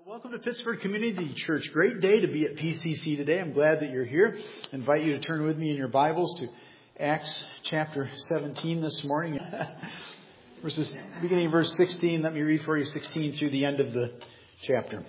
Welcome to Pittsburgh Community Church. Great day to be at PCC today. I'm glad that you're here. I invite you to turn with me in your Bibles to Acts chapter 17 this morning. Beginning of verse 16, let me read for you 16 through the end of the chapter.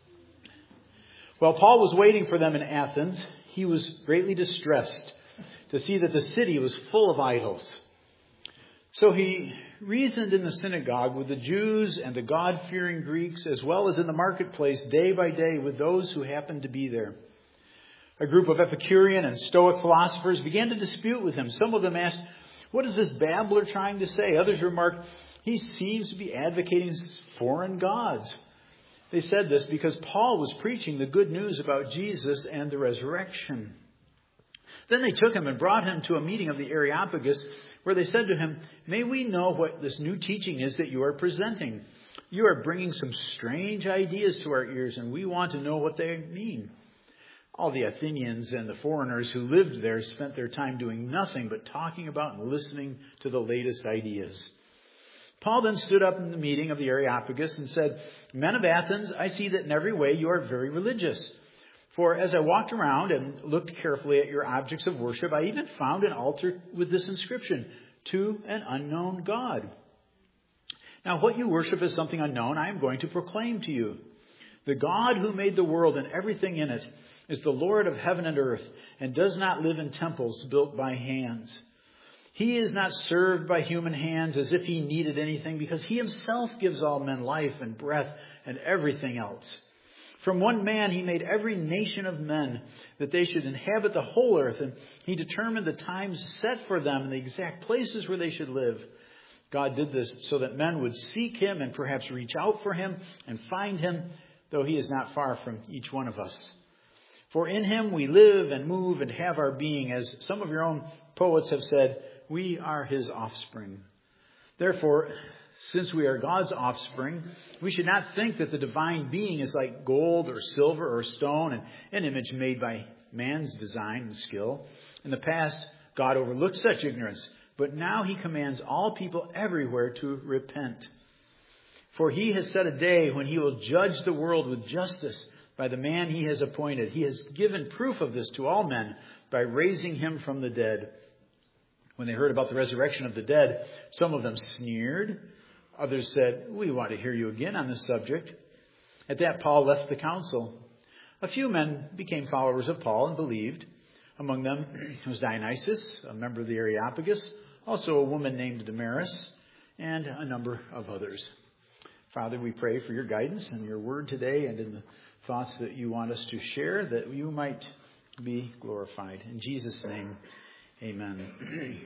While Paul was waiting for them in Athens, he was greatly distressed to see that the city was full of idols. So he reasoned in the synagogue with the Jews and the God-fearing Greeks, as well as in the marketplace day by day with those who happened to be there. A group of Epicurean and Stoic philosophers began to dispute with him. Some of them asked, "What is this babbler trying to say?" Others remarked, "He seems to be advocating foreign gods." They said this because Paul was preaching the good news about Jesus and the resurrection. Then they took him and brought him to a meeting of the Areopagus, where they said to him, "May we know what this new teaching is that you are presenting? You are bringing some strange ideas to our ears, and we want to know what they mean." All the Athenians and the foreigners who lived there spent their time doing nothing but talking about and listening to the latest ideas. Paul then stood up in the meeting of the Areopagus and said, "Men of Athens, I see that in every way you are very religious. For as I walked around and looked carefully at your objects of worship, I even found an altar with this inscription, 'To an unknown God.' Now what you worship as something unknown, I am going to proclaim to you. The God who made the world and everything in it is the Lord of heaven and earth, and does not live in temples built by hands. He is not served by human hands as if he needed anything, because he himself gives all men life and breath and everything else. From one man he made every nation of men, that they should inhabit the whole earth, and he determined the times set for them and the exact places where they should live. God did this so that men would seek him and perhaps reach out for him and find him, though he is not far from each one of us. For in him we live and move and have our being, as some of your own poets have said, we are his offspring. Therefore, since we are God's offspring, we should not think that the divine being is like gold or silver or stone, and an image made by man's design and skill. In the past, God overlooked such ignorance, but now he commands all people everywhere to repent. For he has set a day when he will judge the world with justice by the man he has appointed. He has given proof of this to all men by raising him from the dead." When they heard about the resurrection of the dead, some of them sneered. Others said, "We want to hear you again on this subject." At that, Paul left the council. A few men became followers of Paul and believed. Among them was Dionysius, a member of the Areopagus, also a woman named Damaris, and a number of others. Father, we pray for your guidance in your word today and in the thoughts that you want us to share, that you might be glorified. In Jesus' name, amen.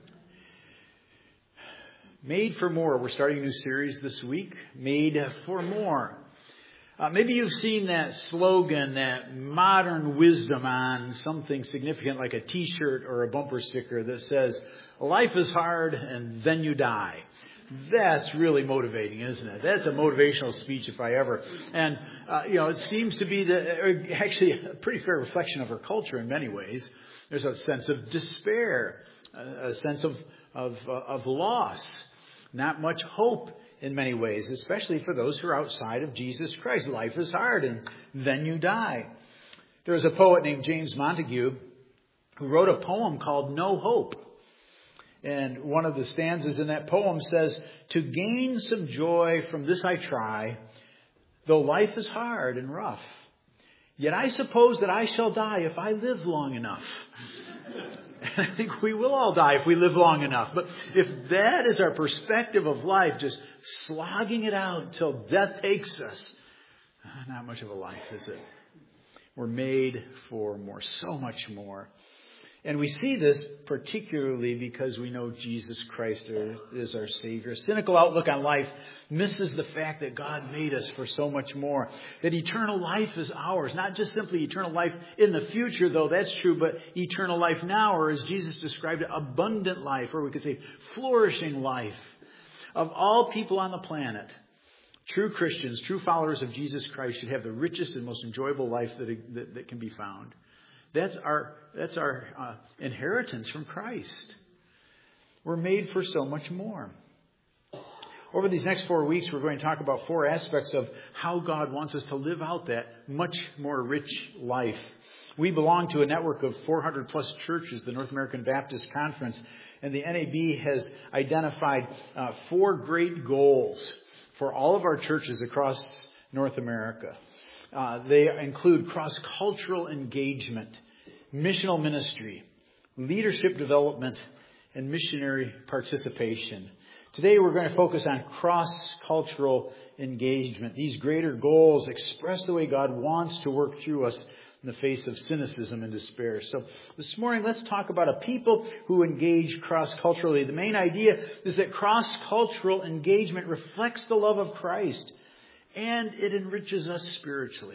Made for More. We're starting a new series this week, Made for More. Maybe you've seen that slogan, that modern wisdom on something significant like a t-shirt or a bumper sticker that says, "Life is hard and then you die." That's really motivating, isn't it? That's a motivational speech if I ever. And, it seems to be actually a pretty fair reflection of our culture in many ways. There's a sense of despair, a sense of loss. Not much hope in many ways, especially for those who are outside of Jesus Christ. Life is hard and then you die. There was a poet named James Montague who wrote a poem called No Hope. And one of the stanzas in that poem says, "To gain some joy from this I try, though life is hard and rough. Yet I suppose that I shall die if I live long enough." I think we will all die if we live long enough. But if that is our perspective of life, just slogging it out until death takes us, not much of a life, is it? We're made for more, so much more. And we see this particularly because we know Jesus Christ is our Savior. A cynical outlook on life misses the fact that God made us for so much more. That eternal life is ours. Not just simply eternal life in the future, though that's true, but eternal life now, or as Jesus described it, abundant life, or we could say flourishing life. Of all people on the planet, true Christians, true followers of Jesus Christ should have the richest and most enjoyable life that can be found. That's our inheritance from Christ. We're made for so much more. Over these next 4 weeks, we're going to talk about 4 aspects of how God wants us to live out that much more rich life. We belong to a network of 400 plus churches, the North American Baptist Conference, and the NAB has identified 4 great goals for all of our churches across North America. They include cross-cultural engagement, missional ministry, leadership development, and missionary participation. Today we're going to focus on cross-cultural engagement. These greater goals express the way God wants to work through us in the face of cynicism and despair. So this morning, let's talk about a people who engage cross-culturally. The main idea is that cross-cultural engagement reflects the love of Christ, and it enriches us spiritually.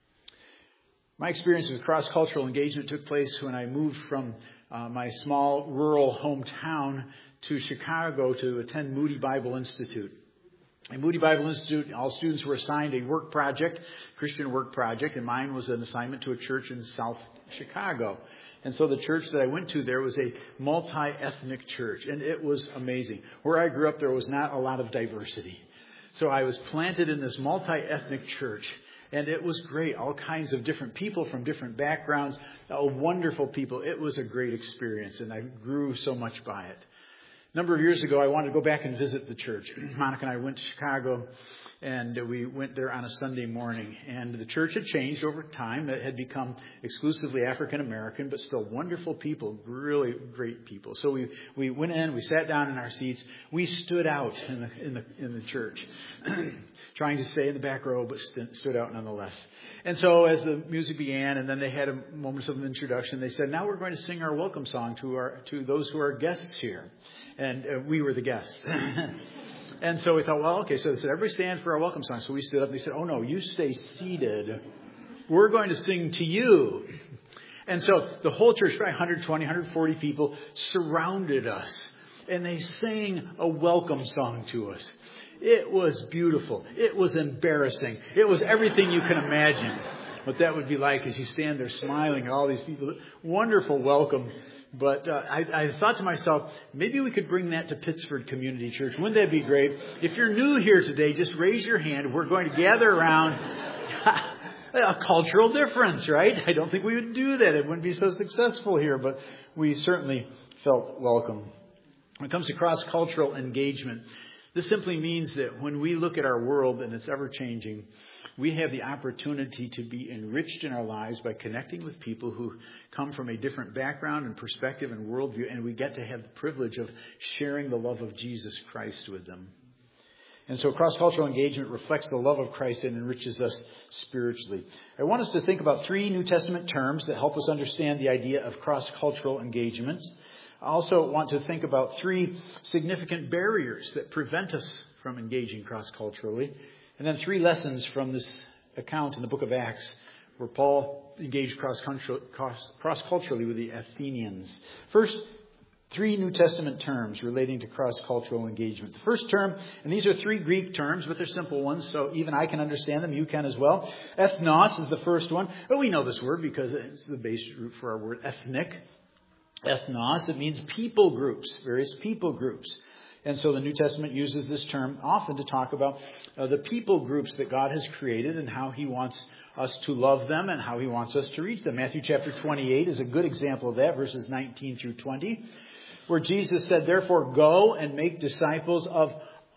My experience with cross-cultural engagement took place when I moved from my small rural hometown to Chicago to attend Moody Bible Institute. At Moody Bible Institute, all students were assigned a work project, Christian work project, and mine was an assignment to a church in South Chicago. And so the church that I went to there was a multi-ethnic church, and it was amazing. Where I grew up, there was not a lot of diversity. So I was planted in this multi-ethnic church, and it was great. All kinds of different people from different backgrounds, wonderful people. It was a great experience, and I grew so much by it. A number of years ago, I wanted to go back and visit the church. Monica and I went to Chicago, and we went there on a Sunday morning. And the church had changed over time. It had become exclusively African American, but still wonderful people, really great people. So we went in, we sat down in our seats. We stood out in the church, trying to stay in the back row, but stood out nonetheless. And so as the music began, and then they had a moment of introduction, they said, "Now we're going to sing our welcome song to those who are guests here." And we were the guests. And so we thought, well, okay. So they said, "Everybody stand for our welcome song." So we stood up and they said, "Oh, no, you stay seated. We're going to sing to you." And so the whole church, probably 120, 140 people, surrounded us. And they sang a welcome song to us. It was beautiful. It was embarrassing. It was everything you can imagine what that would be like as you stand there smiling at all these people. Wonderful welcome. But I thought to myself, maybe we could bring that to Pittsford Community Church. Wouldn't that be great? If you're new here today, just raise your hand. We're going to gather around a cultural difference, right? I don't think we would do that. It wouldn't be so successful here, but we certainly felt welcome. When it comes to cross-cultural engagement, this simply means that when we look at our world and it's ever-changing, we have the opportunity to be enriched in our lives by connecting with people who come from a different background and perspective and worldview, and we get to have the privilege of sharing the love of Jesus Christ with them. And so cross-cultural engagement reflects the love of Christ and enriches us spiritually. I want us to think about 3 New Testament terms that help us understand the idea of cross-cultural engagement. I also want to think about 3 significant barriers that prevent us from engaging cross-culturally. And then 3 lessons from this account in the book of Acts where Paul engaged cross-culturally with the Athenians. First, 3 New Testament terms relating to cross-cultural engagement. The first term, and these are 3 Greek terms, but they're simple ones, so even I can understand them. You can as well. Ethnos is the first one. But we know this word because it's the base root for our word ethnic. Ethnos, it means people groups, various people groups. And so the New Testament uses this term often to talk about the people groups that God has created and how He wants us to love them and how He wants us to reach them. Matthew chapter 28 is a good example of that, verses 19 through 20, where Jesus said, "Therefore go and make disciples of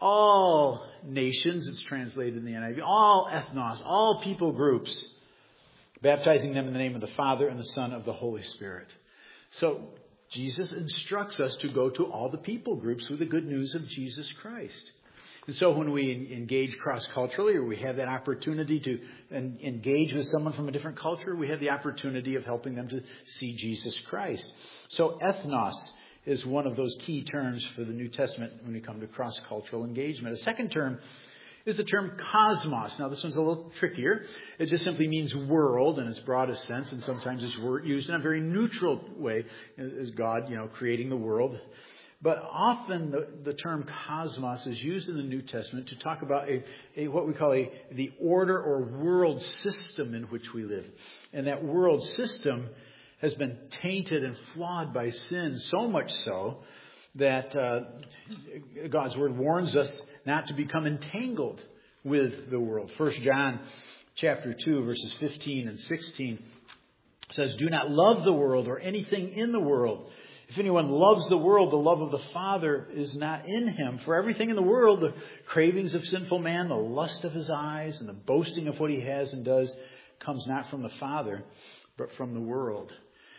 all nations," it's translated in the NIV, all ethnos, all people groups, baptizing them in the name of the Father and the Son of the Holy Spirit. So Jesus instructs us to go to all the people groups with the good news of Jesus Christ. And so when we engage cross-culturally, or we have that opportunity to engage with someone from a different culture, we have the opportunity of helping them to see Jesus Christ. So ethnos is one of those key terms for the New Testament when we come to cross-cultural engagement. A second term is the term cosmos. Now, this one's a little trickier. It just simply means world in its broadest sense, and sometimes it's used in a very neutral way as God, creating the world. But often the term cosmos is used in the New Testament to talk about what we call the order or world system in which we live. And that world system has been tainted and flawed by sin, so much so that God's Word warns us not to become entangled with the world. 1 John chapter 2, verses 15 and 16 says, "Do not love the world or anything in the world. If anyone loves the world, the love of the Father is not in him. For everything in the world, the cravings of sinful man, the lust of his eyes, and the boasting of what he has and does, comes not from the Father, but from the world."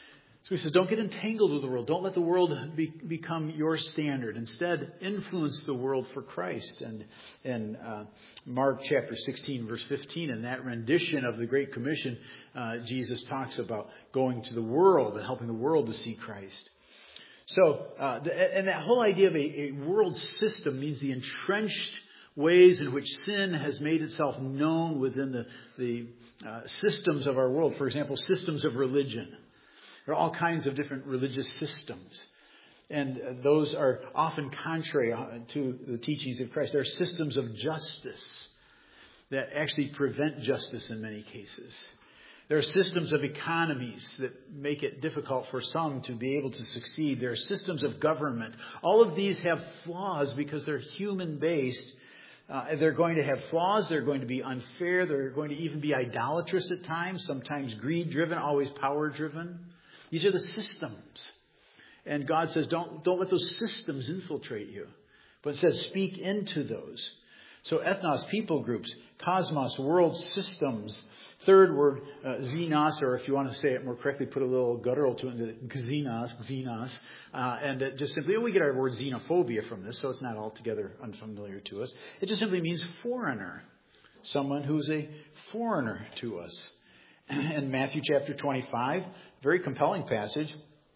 So he says, don't get entangled with the world. Don't let the world become your standard. Instead, influence the world for Christ. And Mark chapter 16, verse 15, in that rendition of the Great Commission, Jesus talks about going to the world and helping the world to see Christ. So, and that whole idea of a world system means the entrenched ways in which sin has made itself known within the systems of our world. For example, systems of religion. There are all kinds of different religious systems. And those are often contrary to the teachings of Christ. There are systems of justice that actually prevent justice in many cases. There are systems of economies that make it difficult for some to be able to succeed. There are systems of government. All of these have flaws because they're human-based. They're going to have flaws. They're going to be unfair. They're going to even be idolatrous at times, sometimes greed-driven, always power-driven. These are the systems. And God says, don't let those systems infiltrate you. But it says, speak into those. So ethnos, people groups, cosmos, world systems. Third word, xenos, or if you want to say it more correctly, put a little guttural to it, xenos. And it just simply, we get our word xenophobia from this, so it's not altogether unfamiliar to us. It just simply means foreigner. Someone who's a foreigner to us. In Matthew chapter 25, very compelling passage,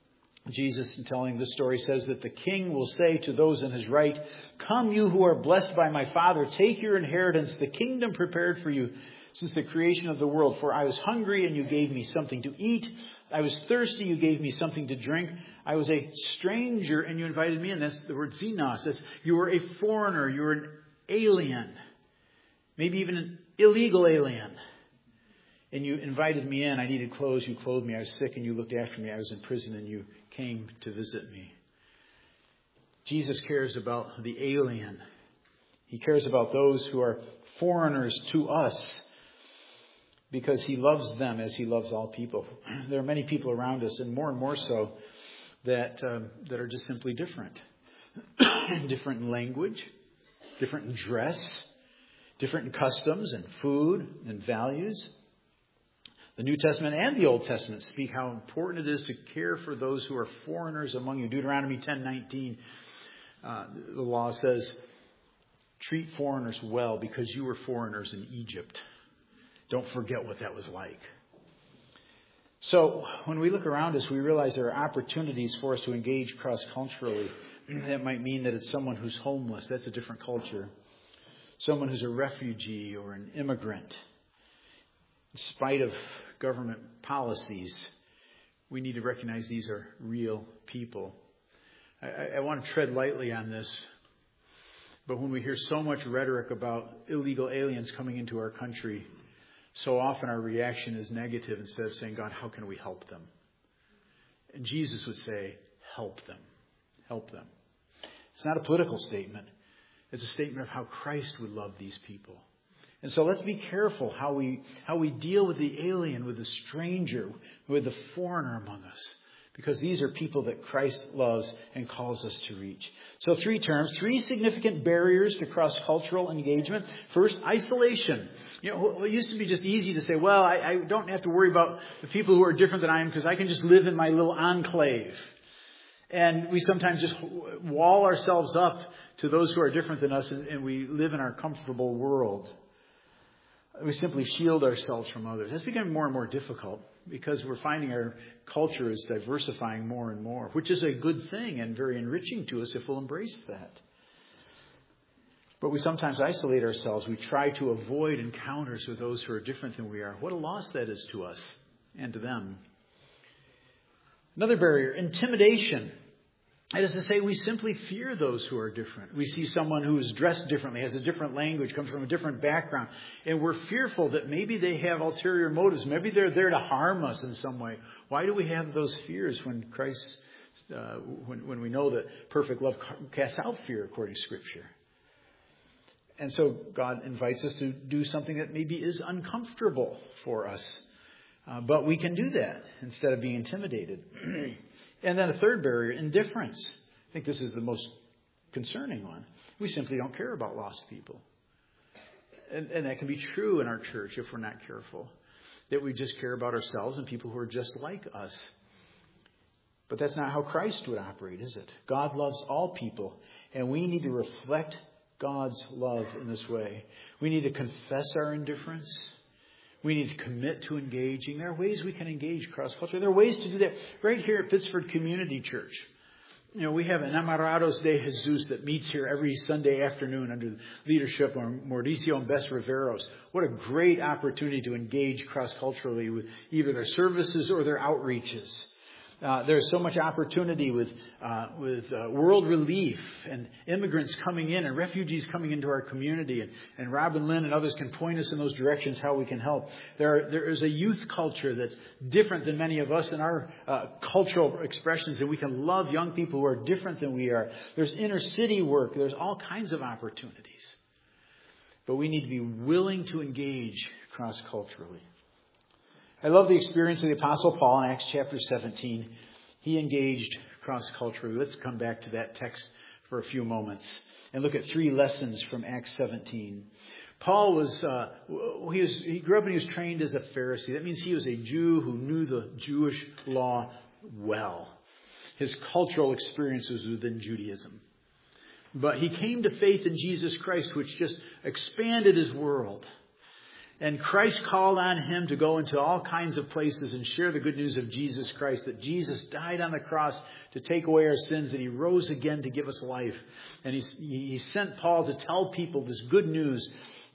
Jesus, in telling this story, says that the king will say to those in his right, "Come, you who are blessed by my Father, take your inheritance, the kingdom prepared for you since the creation of the world. For I was hungry, and you gave me something to eat. I was thirsty, you gave me something to drink. I was a stranger, and you invited me in." That's the word xenos. That's, you were a foreigner, you were an alien, maybe even an illegal alien. And you invited me in. I needed clothes, you clothed me. I was sick, and you looked after me. I was in prison, and you came to visit me. Jesus cares about the alien. He cares about those who are foreigners to us because he loves them as he loves all people. There are many people around us, and more so, that are just simply different. Different in language, different in dress, different in customs and food and values. The New Testament and the Old Testament speak how important it is to care for those who are foreigners among you. Deuteronomy 10:19, the law says, treat foreigners well because you were foreigners in Egypt. Don't forget what that was like. So when we look around us, we realize there are opportunities for us to engage cross-culturally. That might mean that it's someone who's homeless. That's a different culture. Someone who's a refugee or an immigrant. In spite of government policies, we need to recognize these are real people. I want to tread lightly on this, but when we hear so much rhetoric about illegal aliens coming into our country, so often our reaction is negative instead of saying, God, how can we help them? And Jesus would say, help them. Help them. It's not a political statement. It's a statement of how Christ would love these people. And so let's be careful how we deal with the alien, with the stranger, with the foreigner among us. Because these are people that Christ loves and calls us to reach. So 3 terms, 3 significant barriers to cross-cultural engagement. First, isolation. It used to be just easy to say, well, I don't have to worry about the people who are different than I am because I can just live in my little enclave. And we sometimes just wall ourselves up to those who are different than us and we live in our comfortable world. We simply shield ourselves from others. That's becoming more and more difficult because we're finding our culture is diversifying more and more, which is a good thing and very enriching to us if we'll embrace that. But we sometimes isolate ourselves. We try to avoid encounters with those who are different than we are. What a loss that is to us and to them. Another barrier, intimidation. That is to say, we simply fear those who are different. We see someone who is dressed differently, has a different language, comes from a different background, and we're fearful that maybe they have ulterior motives. Maybe they're there to harm us in some way. Why do we have those fears when Christ, when we know that perfect love casts out fear according to Scripture? And so God invites us to do something that maybe is uncomfortable for us. But we can do that instead of being intimidated. And then a third barrier, indifference. I think this is the most concerning one. We simply don't care about lost people. And that can be true in our church if we're not careful. That we just care about ourselves and people who are just like us. But that's not how Christ would operate, is it? God loves all people. And we need to reflect God's love in this way. We need to confess our indifference. We need to commit to engaging. There are ways we can engage cross-culturally. There are ways to do that right here at Pittsford Community Church. You know, we have an Enamorados de Jesus that meets here every Sunday afternoon under the leadership of Mauricio and Bess Riveros. What a great opportunity to engage cross-culturally with either their services or their outreaches. There's so much opportunity with World Relief and immigrants coming in and refugees coming into our community. And Rob and Lynn and others can point us in those directions how we can help. There is a youth culture that's different than many of us in our cultural expressions. And we can love young people who are different than we are. There's inner city work. There's all kinds of opportunities. But we need to be willing to engage cross-culturally. I love the experience of the Apostle Paul in Acts chapter 17. He engaged cross-culturally. Let's come back to that text for a few moments and look at 3 lessons from Acts 17. Paul he grew up and he was trained as a Pharisee. That means he was a Jew who knew the Jewish law well. His cultural experience was within Judaism. But he came to faith in Jesus Christ, which just expanded his world. And Christ called on him to go into all kinds of places and share the good news of Jesus Christ, that Jesus died on the cross to take away our sins, that he rose again to give us life. And he sent Paul to tell people this good news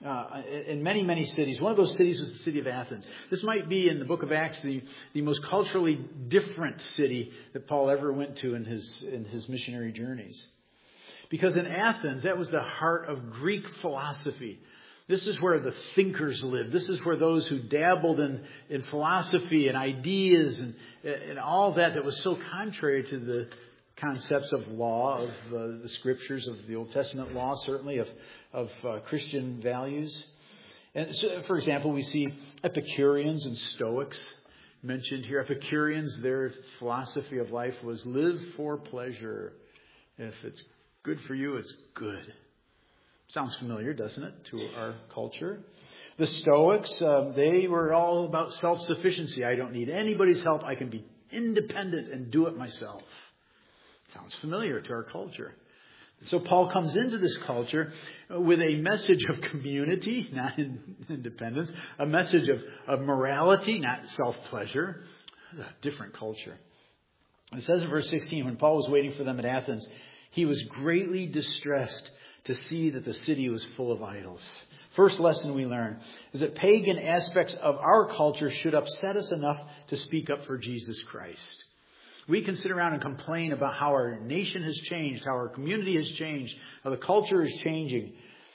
in many, many cities. One of those cities was the city of Athens. This might be in the book of Acts the most culturally different city that Paul ever went to in his missionary journeys. Because in Athens, that was the heart of Greek philosophy. This is where the thinkers lived. This is where those who dabbled in philosophy and ideas and all that was so contrary to the concepts of law, of the scriptures, of the Old Testament law, certainly, of Christian values. And so, for example, we see Epicureans and Stoics mentioned here. Epicureans, their philosophy of life was live for pleasure. If it's good for you, it's good. Sounds familiar, doesn't it, to our culture? The Stoics, they were all about self-sufficiency. I don't need anybody's help. I can be independent and do it myself. Sounds familiar to our culture. So Paul comes into this culture with a message of community, not independence, a message of morality, not self-pleasure. A different culture. It says in verse 16, when Paul was waiting for them at Athens, he was greatly distressed to see that the city was full of idols. First lesson we learn is that pagan aspects of our culture should upset us enough to speak up for Jesus Christ. We can sit around and complain about how our nation has changed, how our community has changed, how the culture is changing.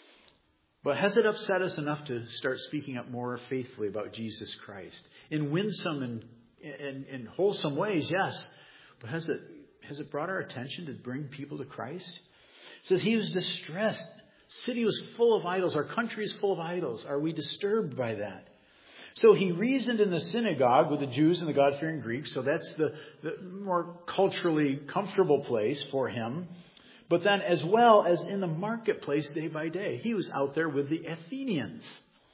But has it upset us enough to start speaking up more faithfully about Jesus Christ? In winsome and wholesome ways, yes. But has it brought our attention to bring people to Christ? It says he was distressed. The city was full of idols. Our country is full of idols. Are we disturbed by that? So he reasoned in the synagogue with the Jews and the God-fearing Greeks. So that's the more culturally comfortable place for him. But then as well as in the marketplace day by day. He was out there with the Athenians.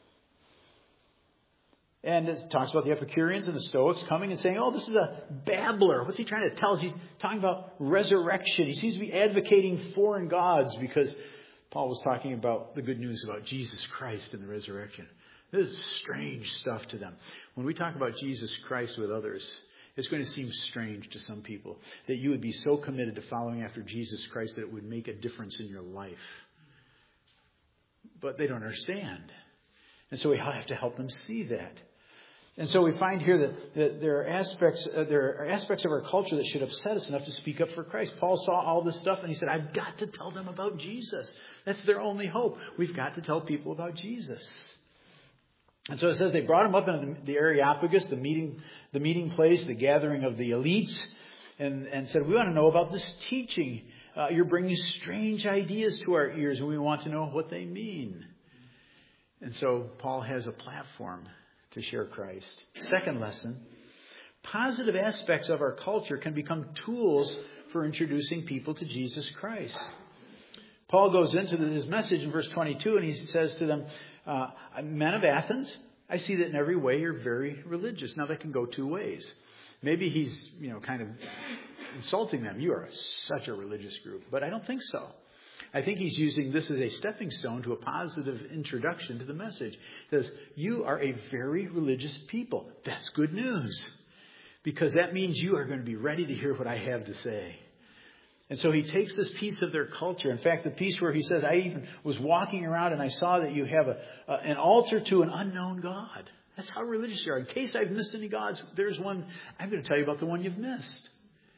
And it talks about the Epicureans and the Stoics coming and saying, oh, this is a babbler. What's he trying to tell us? He's talking about resurrection. He seems to be advocating foreign gods because Paul was talking about the good news about Jesus Christ and the resurrection. This is strange stuff to them. When we talk about Jesus Christ with others, it's going to seem strange to some people that you would be so committed to following after Jesus Christ that it would make a difference in your life. But they don't understand. And so we have to help them see that. And so we find here that there are aspects of our culture that should upset us enough to speak up for Christ. Paul saw all this stuff and he said, I've got to tell them about Jesus. That's their only hope. We've got to tell people about Jesus. And so it says they brought him up into the Areopagus, the meeting place, the gathering of the elites. and said, we want to know about this teaching. You're bringing strange ideas to our ears, and we want to know what they mean. And so Paul has a platform to share Christ. Second lesson, positive aspects of our culture can become tools for introducing people to Jesus Christ. Paul goes into his message in verse 22, and he says to them, men of Athens, I see that in every way you're very religious. Now that can go two ways. Maybe he's, kind of insulting them. You are such a religious group. But I don't think so. I think he's using this as a stepping stone to a positive introduction to the message. He says, you are a very religious people. That's good news. Because that means you are going to be ready to hear what I have to say. And so he takes this piece of their culture. In fact, the piece where he says, I even was walking around and I saw that you have an altar to an unknown God. That's how religious you are. In case I've missed any gods, there's one. I'm going to tell you about the one you've missed.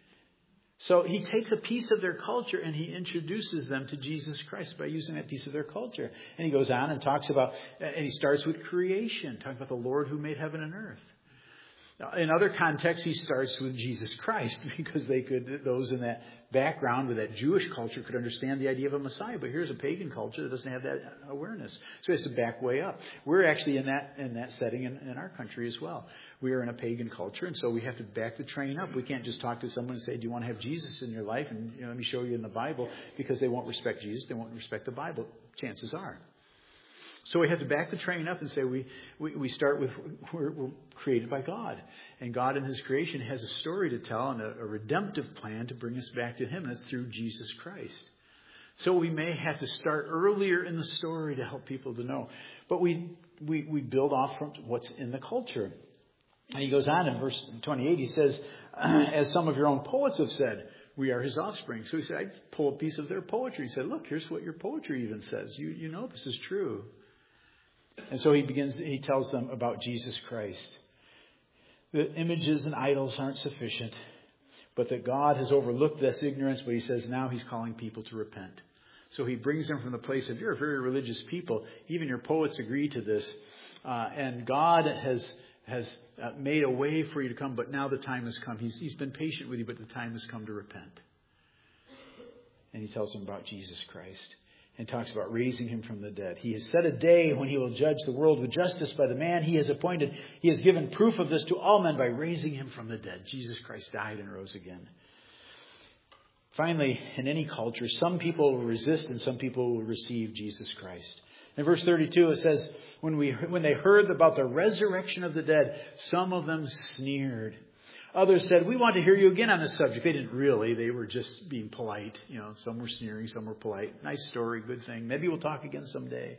So he takes a piece of their culture and he introduces them to Jesus Christ by using that piece of their culture. And he goes on and talks about, and he starts with creation, talking about the Lord who made heaven and earth. In other contexts, he starts with Jesus Christ because those in that background with that Jewish culture could understand the idea of a Messiah. But here's a pagan culture that doesn't have that awareness. So he has to back way up. We're actually in that setting in our country as well. We are in a pagan culture, and so we have to back the train up. We can't just talk to someone and say, do you want to have Jesus in your life? And let me show you in the Bible, because they won't respect Jesus. They won't respect the Bible, chances are. So we have to back the train up and say we start with we're created by God. And God in His creation has a story to tell and a redemptive plan to bring us back to Him. And it's through Jesus Christ. So we may have to start earlier in the story to help people to know. But we build off from what's in the culture. And he goes on in verse 28, he says, as some of your own poets have said, we are His offspring. So he said, I pull a piece of their poetry. He said, look, here's what your poetry even says. You know this is true. And so he tells them about Jesus Christ. The images and idols aren't sufficient, but that God has overlooked this ignorance, but He says now He's calling people to repent. So He brings them from the place of, you're a very religious people. Even your poets agree to this. And God has made a way for you to come, but now the time has come. He's been patient with you, but the time has come to repent. And He tells them about Jesus Christ. And talks about raising Him from the dead. He has set a day when He will judge the world with justice by the man He has appointed. He has given proof of this to all men by raising Him from the dead. Jesus Christ died and rose again. Finally, in any culture, some people will resist and some people will receive Jesus Christ. In verse 32 it says, when they heard about the resurrection of the dead, some of them sneered. Others said, we want to hear you again on this subject. They didn't really. They were just being polite. Some were sneering, some were polite. Nice story, good thing. Maybe we'll talk again someday.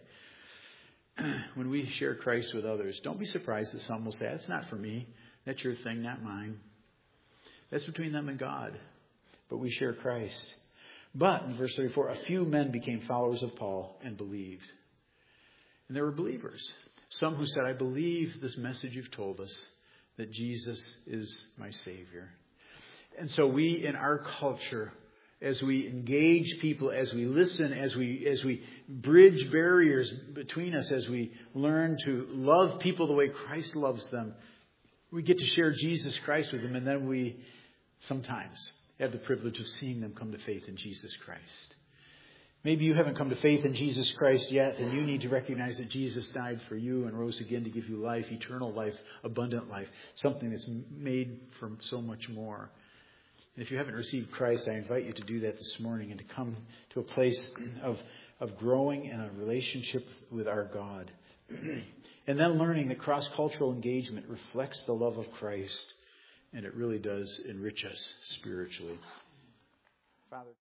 When we share Christ with others, don't be surprised that some will say, that's not for me. That's your thing, not mine. That's between them and God. But we share Christ. But, in verse 34, a few men became followers of Paul and believed. And there were believers. Some who said, I believe this message you've told us, that Jesus is my Savior. And so we, in our culture, as we engage people, as we listen, as we bridge barriers between us, as we learn to love people the way Christ loves them, we get to share Jesus Christ with them, and then we sometimes have the privilege of seeing them come to faith in Jesus Christ. Maybe you haven't come to faith in Jesus Christ yet, and you need to recognize that Jesus died for you and rose again to give you life, eternal life, abundant life, something that's made from so much more. And if you haven't received Christ, I invite you to do that this morning and to come to a place of growing in a relationship with our God. And then learning that cross-cultural engagement reflects the love of Christ, and it really does enrich us spiritually. Father.